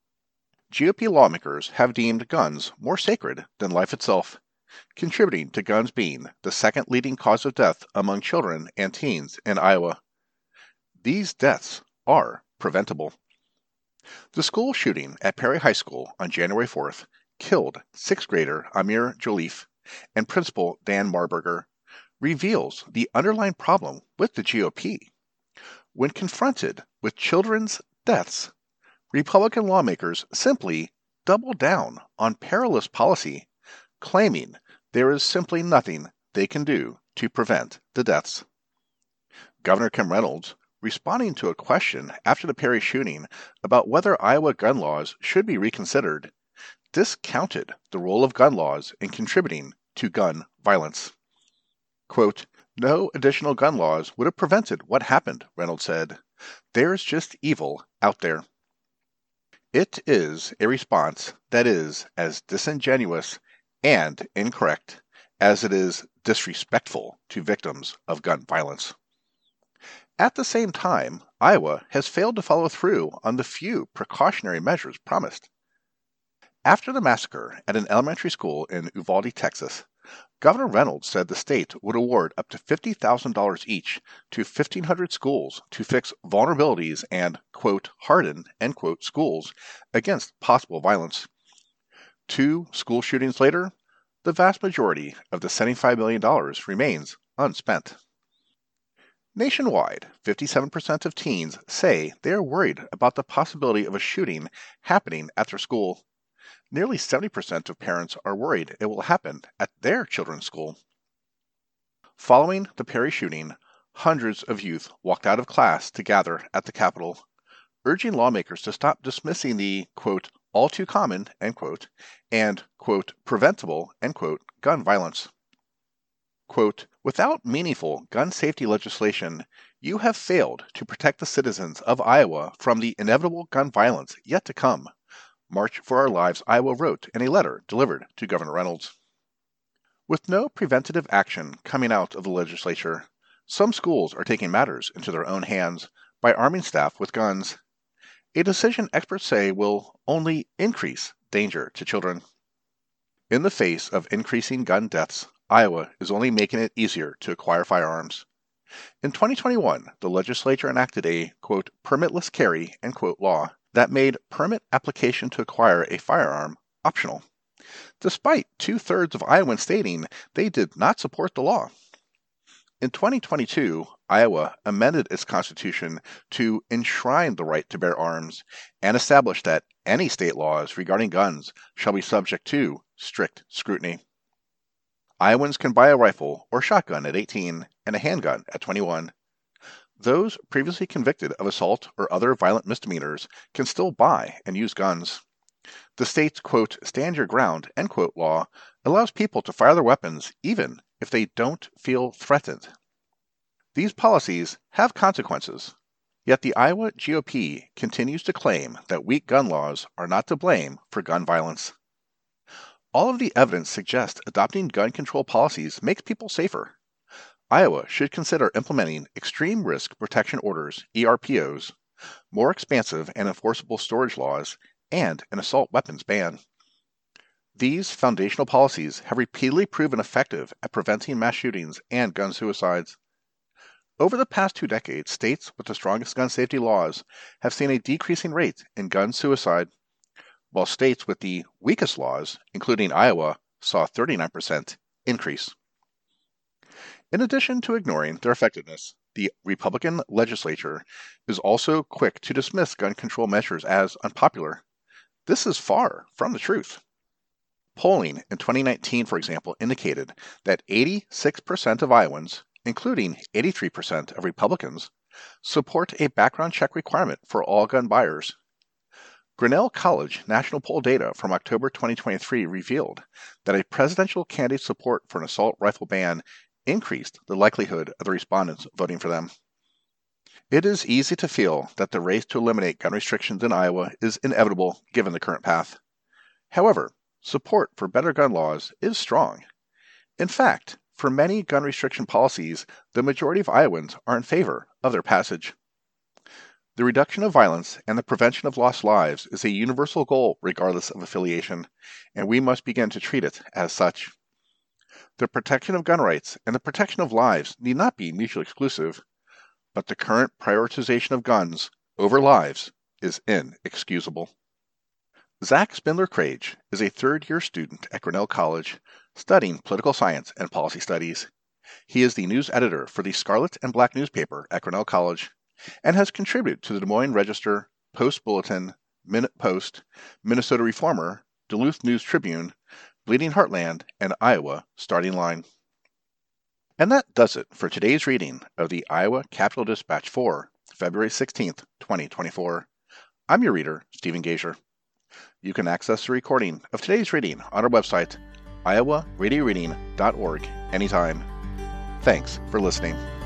GOP lawmakers have deemed guns more sacred than life itself, contributing to guns being the second leading cause of death among children and teens in Iowa. These deaths are preventable. The school shooting at Perry High School on January 4th killed 6th grader Amir Joliffe and principal Dan Marburger reveals the underlying problem with the GOP. When confronted with children's deaths, Republican lawmakers simply double down on perilous policy, claiming there is simply nothing they can do to prevent the deaths. Governor Kim Reynolds, responding to a question after the Perry shooting about whether Iowa gun laws should be reconsidered, discounted the role of gun laws in contributing to gun violence. Quote, "No additional gun laws would have prevented what happened," Reynolds said. "There's just evil out there." It is a response that is as disingenuous and incorrect as it is disrespectful to victims of gun violence. At the same time, Iowa has failed to follow through on the few precautionary measures promised. After the massacre at an elementary school in Uvalde, Texas, Governor Reynolds said the state would award up to $50,000 each to 1,500 schools to fix vulnerabilities and, quote, harden, end quote, schools against possible violence. 2 school shootings later, the vast majority of the $75 million remains unspent. Nationwide, 57% of teens say they are worried about the possibility of a shooting happening at their school. Nearly 70% of parents are worried it will happen at their children's school. Following the Perry shooting, hundreds of youth walked out of class to gather at the Capitol, urging lawmakers to stop dismissing the, quote, all too common, end quote, and, quote, preventable, end quote, gun violence. Quote, "Without meaningful gun safety legislation, you have failed to protect the citizens of Iowa from the inevitable gun violence yet to come," March for Our Lives Iowa wrote in a letter delivered to Governor Reynolds. With no preventative action coming out of the legislature, some schools are taking matters into their own hands by arming staff with guns, a decision experts say will only increase danger to children. In the face of increasing gun deaths, Iowa is only making it easier to acquire firearms. In 2021, the legislature enacted a, quote, permitless carry, end quote, law that made permit application to acquire a firearm optional, despite 2/3 of Iowans stating they did not support the law. In 2022, Iowa amended its constitution to enshrine the right to bear arms and establish that any state laws regarding guns shall be subject to strict scrutiny. Iowans can buy a rifle or shotgun at 18 and a handgun at 21. Those previously convicted of assault or other violent misdemeanors can still buy and use guns. The state's, quote, stand your ground, end quote, law allows people to fire their weapons even if they don't feel threatened. These policies have consequences, yet the Iowa GOP continues to claim that weak gun laws are not to blame for gun violence. All of the evidence suggests adopting gun control policies makes people safer. Iowa should consider implementing extreme risk protection orders, ERPOs, more expansive and enforceable storage laws, and an assault weapons ban. These foundational policies have repeatedly proven effective at preventing mass shootings and gun suicides. Over the past 2 decades, states with the strongest gun safety laws have seen a decreasing rate in gun suicide, while states with the weakest laws, including Iowa, saw a 39% increase. In addition to ignoring their effectiveness, the Republican legislature is also quick to dismiss gun control measures as unpopular. This is far from the truth. Polling in 2019, for example, indicated that 86% of Iowans, including 83% of Republicans, support a background check requirement for all gun buyers. Grinnell College national poll data from October 2023 revealed that a presidential candidate's support for an assault rifle ban increased the likelihood of the respondents voting for them. It is easy to feel that the race to eliminate gun restrictions in Iowa is inevitable given the current path. However, support for better gun laws is strong. In fact, for many gun restriction policies, the majority of Iowans are in favor of their passage. The reduction of violence and the prevention of lost lives is a universal goal regardless of affiliation, and we must begin to treat it as such. The protection of gun rights and the protection of lives need not be mutually exclusive, but the current prioritization of guns over lives is inexcusable. Zach Spindler-Crage is a third-year student at Grinnell College studying political science and policy studies. He is the news editor for the Scarlet and Black newspaper at Grinnell College and has contributed to the Des Moines Register, Post-Bulletin, Minute Post, Minnesota Reformer, Duluth News Tribune, Bleeding Heartland, and Iowa Starting Line. And that does it for today's reading of the Iowa Capitol Dispatch for February 16th, 2024. I'm your reader, Stephen Gazier. You can access the recording of today's reading on our website, iowaradioreading.org, anytime. Thanks for listening.